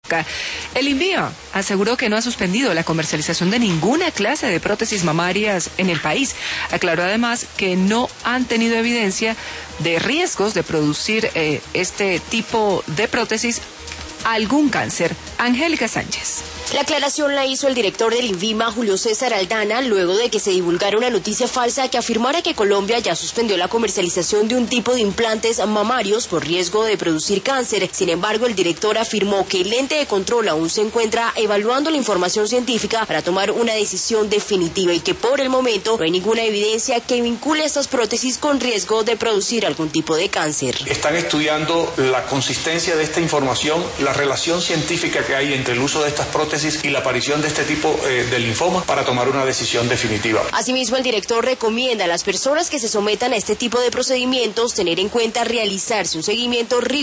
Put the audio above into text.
El INVIMA aseguró que no ha suspendido la comercialización de ninguna clase de prótesis mamarias en el país. Aclaró además que no han tenido evidencia de riesgos de producir este tipo de prótesis algún cáncer. Angélica Sánchez. La aclaración la hizo el director del INVIMA, Julio César Aldana, luego de que se divulgara una noticia falsa que afirmara que Colombia ya suspendió la comercialización de un tipo de implantes mamarios por riesgo de producir cáncer. Sin embargo, el director afirmó que el ente de control aún se encuentra evaluando la información científica para tomar una decisión definitiva y que por el momento no hay ninguna evidencia que vincule estas prótesis con riesgo de producir algún tipo de cáncer. Están estudiando la consistencia de esta información, la relación científica que hay entre el uso de estas prótesis y la aparición de este tipo de linfoma para tomar una decisión definitiva. Asimismo, el director recomienda a las personas que se sometan a este tipo de procedimientos tener en cuenta realizarse un seguimiento riguroso